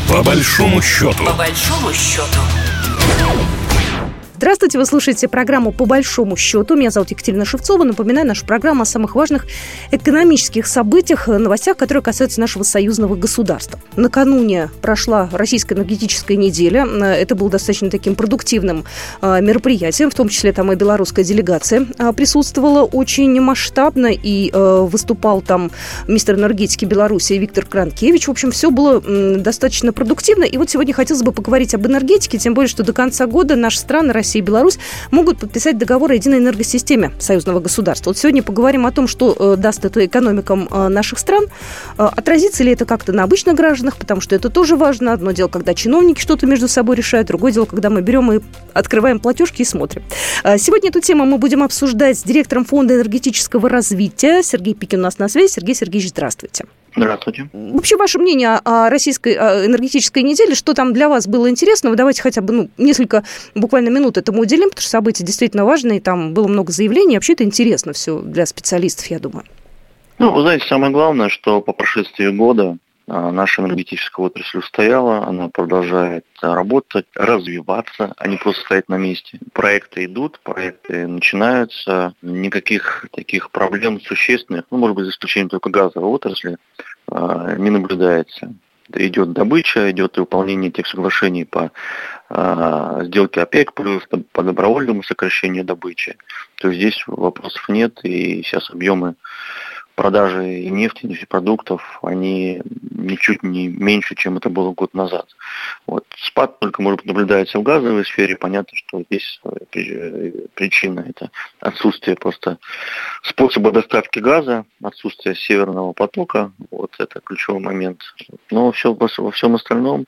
По большому счету. По большому счету. Здравствуйте, вы слушаете программу «По большому счету». Меня зовут Екатерина Шевцова. Напоминаю, нашу программу о самых важных экономических событиях, новостях, которые касаются нашего союзного государства. Накануне прошла Российская энергетическая неделя. Это было достаточно таким продуктивным мероприятием, в том числе там и белорусская делегация присутствовала очень масштабно, и выступал там министр энергетики Беларуси Виктор Кранкевич. В общем, все было достаточно продуктивно. И вот сегодня хотелось бы поговорить об энергетике, тем более, что до конца года наши страны, Россия и Беларусь, могут подписать договор о единой энергосистеме союзного государства. Вот сегодня поговорим о том, что даст это экономикам наших стран. Отразится ли это как-то на обычных гражданах, потому что это тоже важно. Одно дело, когда чиновники что-то между собой решают, другое дело, когда мы берем и открываем платежки и смотрим. Сегодня эту тему мы будем обсуждать с директором Фонда энергетического развития. Сергей Пикин у нас на связи. Сергей Сергеевич, здравствуйте. Здравствуйте. Вообще, ваше мнение о Российской энергетической неделе, что там для вас было интересного? Давайте хотя бы несколько буквально минут этому уделим, потому что события действительно важные, там было много заявлений, вообще это интересно все для специалистов, я думаю. Вы знаете, самое главное, что по прошествии года наша энергетическая отрасль устояла, она продолжает работать, развиваться, а не просто стоять на месте. Проекты идут, проекты начинаются, никаких таких проблем существенных, может быть, за исключением только газовой отрасли, не наблюдается. Идет добыча, идет и выполнение тех соглашений по сделке ОПЕК+, по добровольному сокращению добычи. То есть здесь вопросов нет, и сейчас объемы продажи и нефти, нефтепродуктов, они ничуть не меньше, чем это было год назад. Спад только, может быть, наблюдается в газовой сфере. Понятно, что здесь причина – это отсутствие просто способа доставки газа, отсутствие северного потока. Это ключевой момент. Но во всем остальном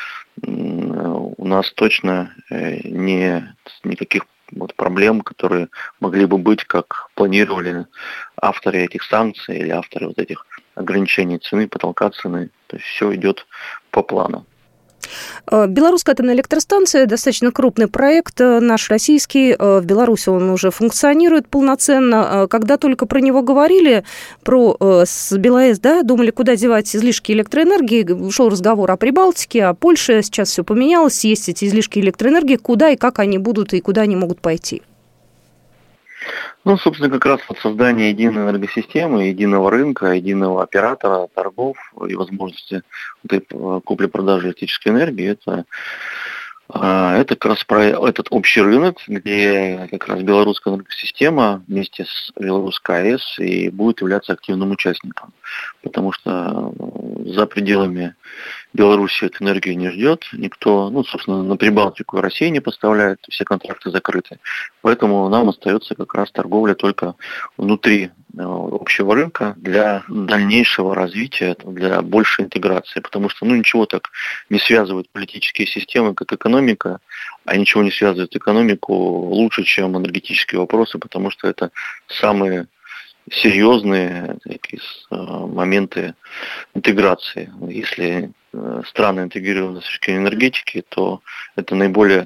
у нас точно никаких проблем, которые могли бы быть, как планировали авторы этих санкций или авторы этих ограничений цены, потолка цены. То есть все идет по плану. Белорусская атомная электростанция, достаточно крупный проект, наш российский, в Беларуси он уже функционирует полноценно. Когда только про него говорили, с БелАЭС, думали, куда девать излишки электроэнергии, шел разговор о Прибалтике, о Польше, сейчас все поменялось, есть эти излишки электроэнергии, куда и как они будут и куда они могут пойти? Собственно, как раз создание единой энергосистемы, единого рынка, единого оператора, торгов и возможности купли-продажи электрической энергии, это как раз про этот общий рынок, где как раз белорусская энергосистема вместе с Белорусской АЭС и будет являться активным участником. Потому что за пределами Беларуси эту энергию не ждет никто. Собственно, на Прибалтику Россия не поставляет, все контракты закрыты. Поэтому нам остается как раз торговля только внутри общего рынка для дальнейшего развития, для большей интеграции. Потому что ничего так не связывает политические системы, как экономика, а ничего не связывает экономику лучше, чем энергетические вопросы, потому что это самые серьезные моменты интеграции. Если страны интегрированы с точки зрения энергетики, то это наиболее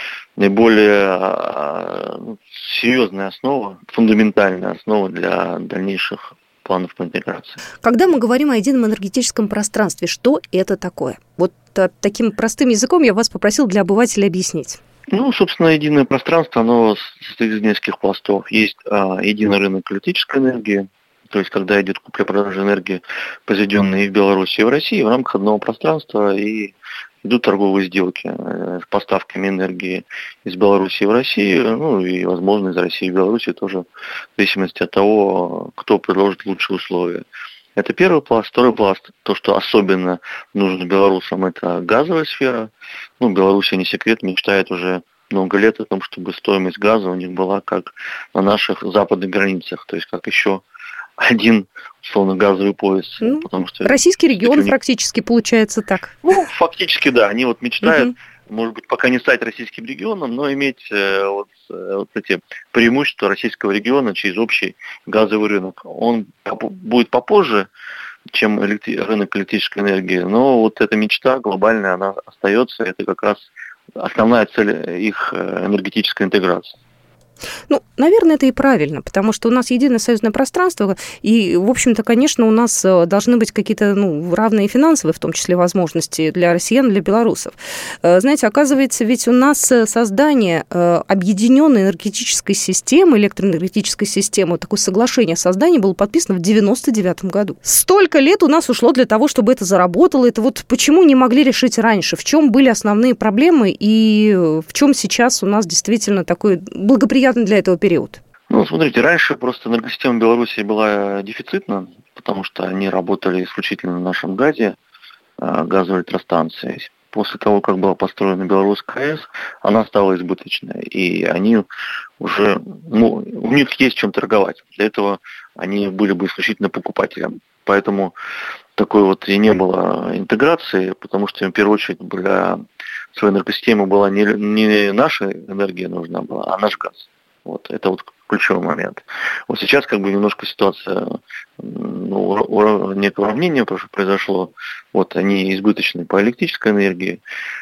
серьезная основа, фундаментальная основа для дальнейших планов по интеграции. Когда мы говорим о едином энергетическом пространстве, что это такое? Таким простым языком я вас попросил для обывателя объяснить. Собственно, единое пространство, оно состоит из нескольких пластов. Есть единый рынок электрической энергии, то есть когда идет купля-продажа энергии, произведенной и в Беларуси, и в России, в рамках одного пространства, и идут торговые сделки с поставками энергии из Беларуси в Россию, и, возможно, из России в Беларуси тоже, в зависимости от того, кто предложит лучшие условия. Это первый пласт. Второй пласт, то, что особенно нужно белорусам, это газовая сфера. Беларусь, не секрет, мечтает уже много лет о том, чтобы стоимость газа у них была как на наших западных границах, то есть как еще один, условно, газовый пояс. Потому что российский регион практически получается так. Фактически, да. Они мечтают, может быть, пока не стать российским регионом, но иметь эти преимущества российского региона через общий газовый рынок. Он будет попозже, чем рынок электрической энергии, но эта мечта глобальная, она остается. Это как раз основная цель их энергетической интеграции. Ну, наверное, это и правильно, потому что у нас единое союзное пространство, и, в общем-то, конечно, у нас должны быть какие-то, равные финансовые, в том числе, возможности для россиян, для белорусов. Знаете, оказывается, ведь у нас создание объединенной энергетической системы, электроэнергетической системы, такое соглашение о создании было подписано в 1999 году. Столько лет у нас ушло для того, чтобы это заработало. Это вот почему не могли решить раньше? В чем были основные проблемы и в чем сейчас у нас действительно такой благоприятный для этого период? Смотрите, раньше просто энергосистема Беларуси была дефицитна, потому что они работали исключительно на нашем газе, газовой электростанции. После того, как была построена Белорусская АЭС, она стала избыточной, и они уже, у них есть чем торговать. Для этого они были бы исключительно покупателем. Поэтому такой вот и не было интеграции, потому что в первую очередь для своей энергосистемы была не наша энергия нужна была, а наш газ. Это вот ключевой момент. Вот сейчас немножко ситуация, некое уравнение произошло. Они избыточны по электрической энергии,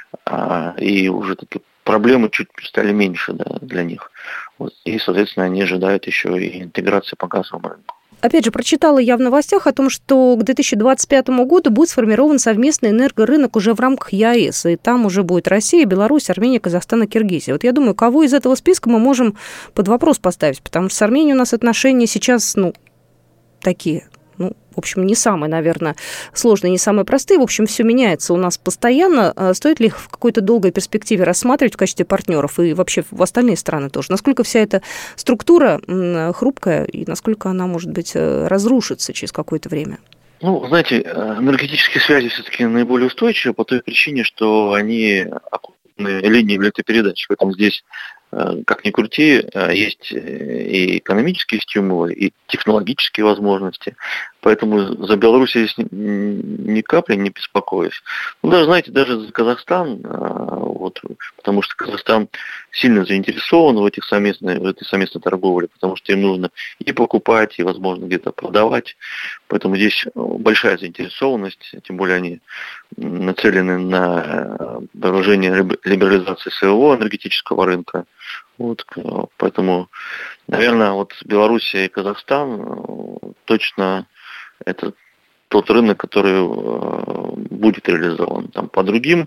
и уже такие проблемы чуть стали меньше, для них. И, соответственно, они ожидают еще и интеграции по газовому рынку. Опять же, прочитала я в новостях о том, что к 2025 году будет сформирован совместный энергорынок уже в рамках ЕАЭС, и там уже будет Россия, Беларусь, Армения, Казахстан и Киргизия. Я думаю, кого из этого списка мы можем под вопрос поставить, потому что с Арменией у нас отношения сейчас, такие, в общем, не самые, наверное, сложные, не самые простые. В общем, все меняется у нас постоянно. Стоит ли их в какой-то долгой перспективе рассматривать в качестве партнеров и вообще в остальные страны тоже? Насколько вся эта структура хрупкая и насколько она, может быть, разрушится через какое-то время? Знаете, энергетические связи все-таки наиболее устойчивы по той причине, что они оккупные линии электропередач. Поэтому здесь, как ни крути, есть и экономические стимулы, и технологические возможности. Поэтому за Беларусь здесь ни капли не беспокоюсь. Даже за Казахстан, потому что Казахстан сильно заинтересован в этой совместной торговле, потому что им нужно и покупать, и, возможно, где-то продавать. Поэтому здесь большая заинтересованность, тем более они нацелены на продолжение либерализации своего энергетического рынка. Поэтому, наверное, Белоруссия и Казахстан точно это тот рынок, который будет реализован. По другим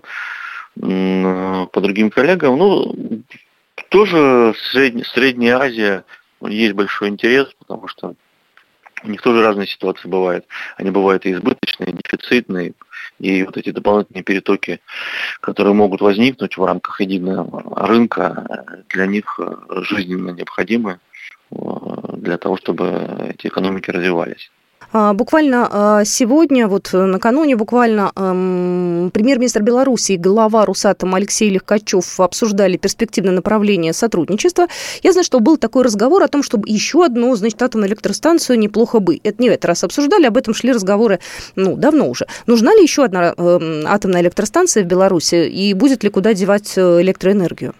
коллегам, тоже Средняя Азия, есть большой интерес, потому что у них тоже разные ситуации бывают. Они бывают и избыточные, и дефицитные, и эти дополнительные перетоки, которые могут возникнуть в рамках единого рынка, для них жизненно необходимы для того, чтобы эти экономики развивались. Буквально сегодня, накануне премьер-министр Беларуси и глава Росатома Алексей Лихкачев обсуждали перспективное направление сотрудничества. Я знаю, что был такой разговор о том, чтобы еще одну, атомную электростанцию неплохо бы. Это не в этот раз обсуждали, об этом шли разговоры, давно уже. Нужна ли еще одна атомная электростанция в Беларуси и будет ли куда девать электроэнергию?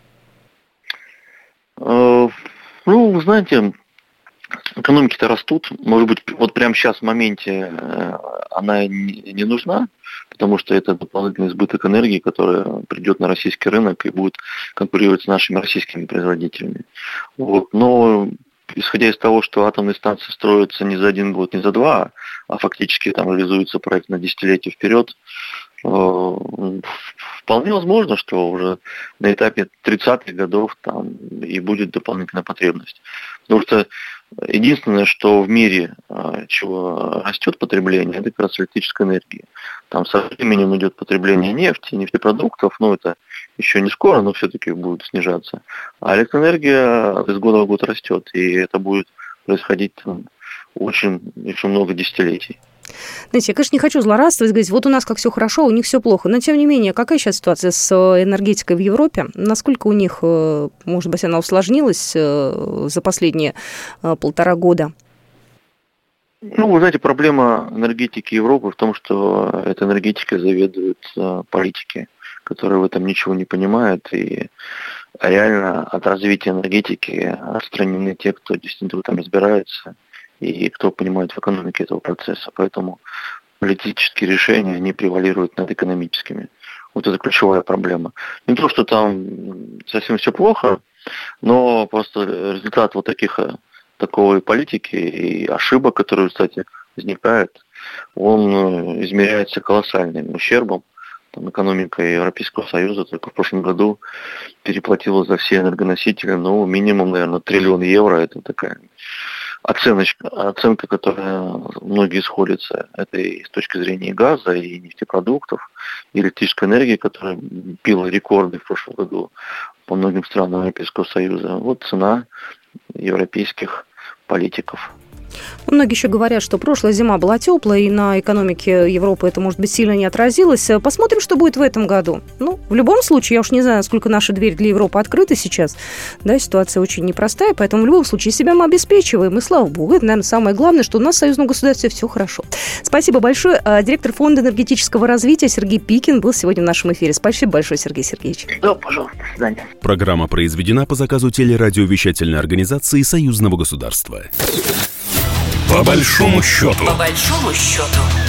Знаете, экономики-то растут. Может быть, прямо сейчас в моменте она не нужна, потому что это дополнительный избыток энергии, который придет на российский рынок и будет конкурировать с нашими российскими производителями. Но исходя из того, что атомные станции строятся не за один год, не за два, а фактически там реализуется проект на десятилетие вперед, вполне возможно, что уже на этапе 30-х годов там и будет дополнительная потребность. Потому что единственное, что в мире, чего растет потребление, это как раз электрическая энергия. Там со временем идет потребление нефти, нефтепродуктов, это еще не скоро, но все-таки будет снижаться. А электроэнергия из года в год растет, и это будет происходить очень еще много десятилетий. Знаете, я, конечно, не хочу злорадствовать, говорить, у нас как все хорошо, у них все плохо. Но, тем не менее, какая сейчас ситуация с энергетикой в Европе? Насколько у них, может быть, она усложнилась за последние 1,5 года? Вы знаете, проблема энергетики Европы в том, что эта энергетика заведуют политики, которые в этом ничего не понимают, и реально от развития энергетики отстранены те, кто действительно там разбирается, и кто понимает в экономике этого процесса. Поэтому политические решения, они превалируют над экономическими. Это ключевая проблема. Не то, что там совсем все плохо, Но просто результат вот такой политики и ошибок, которые, кстати, возникают, он измеряется колоссальным ущербом. Экономика Европейского Союза только в прошлом году переплатила за все энергоносители, минимум, наверное, 1 триллион евро. Это такая оценка, которая многие сходятся. Это и с точки зрения газа, и нефтепродуктов, и электрической энергии, которая била рекорды в прошлом году по многим странам Европейского Союза. Вот цена европейских политиков. Многие еще говорят, что прошлая зима была теплая, и на экономике Европы это, может быть, сильно не отразилось. Посмотрим, что будет в этом году. В любом случае, я уж не знаю, сколько наши двери для Европы открыты сейчас. Да, ситуация очень непростая, поэтому в любом случае себя мы обеспечиваем, и слава богу, это, наверное, самое главное, что у нас в союзном государстве все хорошо. Спасибо большое. Директор Фонда энергетического развития Сергей Пикин был сегодня в нашем эфире. Спасибо большое, Сергей Сергеевич. Да, пожалуйста, до свидания. Программа произведена по заказу телерадиовещательной организации Союзного государства. По большому счету. По большому счету.